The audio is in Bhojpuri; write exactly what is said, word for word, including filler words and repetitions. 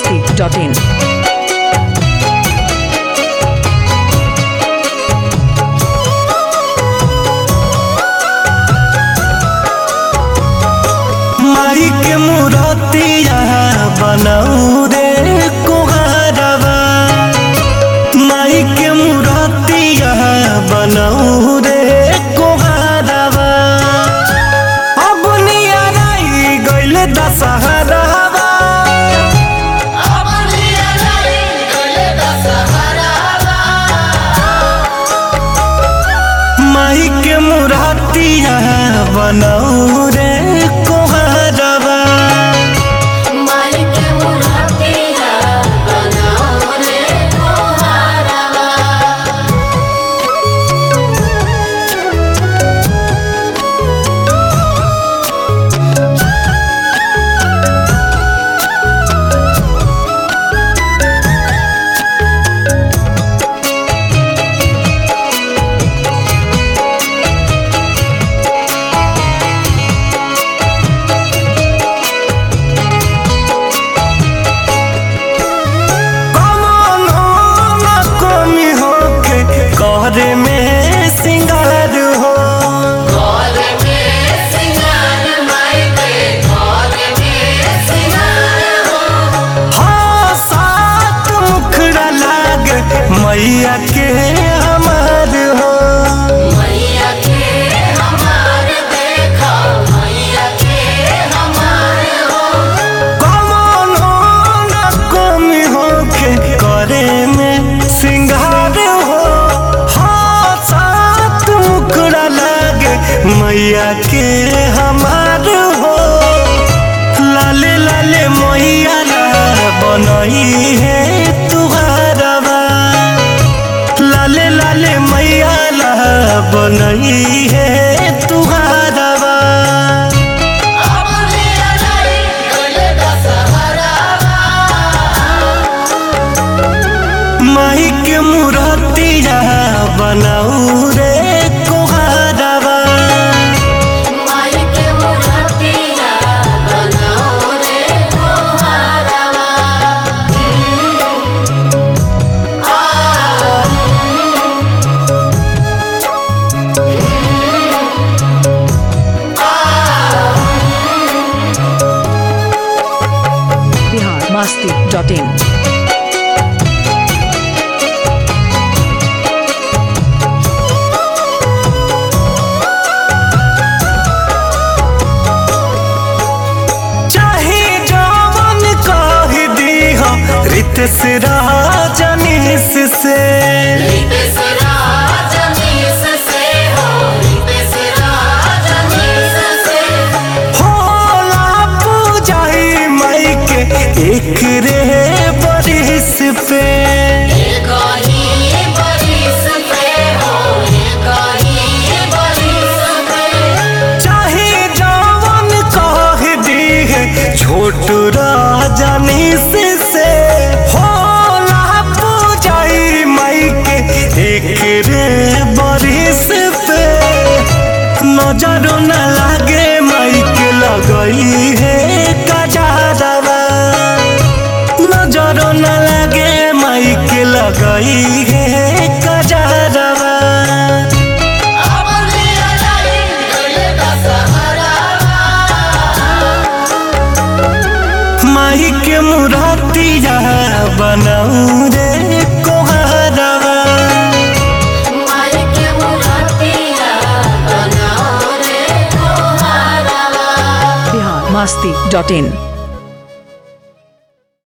masti dot in. माई के मूर्तिया बनाऊ रे कोहरवा, माई के मूर्तिया बनाऊ रे कोहरवा। अब नियर आई गइल दशहरावा, अब नियर आई गइल दशहरावा। माई के मूर्तिया बनाऊ रे कोहरवा। माई के मूर्तिया बनाऊ रे कोहरवा। घर में सिंगार हो, घर में सिंगार माई के घर में सिंगार हो। हाँ सात मुखड़ा लाग मैया के हमार हो। मैया के हमार देखा, मैया के हमार हो। कौनो न कमी होके करे में सिंगार हो। हाँ सात मुखड़ा लागे मैया के हमार हो। लाले लाले मैया ला बनई है तुहरवा, लाले लाले मैया ला बनई है तुहरवा। अब नियर आई गइल दशहरावा। माई के मूर्तिया बनाऊ रे कोहरवा। माई के मूर्तिया बनाऊ रे कोहरवा। Bihar masti dot in. चाहे जवन कह दी हो रितेश राजनीश से, रितेश राजनीश से हो, रितेश राजनीश से। होला पूजाई माई के एक रे बरिस पे। एक ही बरिस पे हो, एक ही बरिस पे। चाहे जवन कह दी है छोट राजनीश से। होला पूजाई माई के एक रे बरिस पे। नजर न लागे माई के लगई है कजरवा, नजर न लागे माई के लगई है कजरवा। अब नियर आई गइल दशहरावा। माई के मूर्तिया बनाऊ रे कोहरवा। माई के मूर्तिया बनाऊ रे कोहरवा। Bihar masti dot in.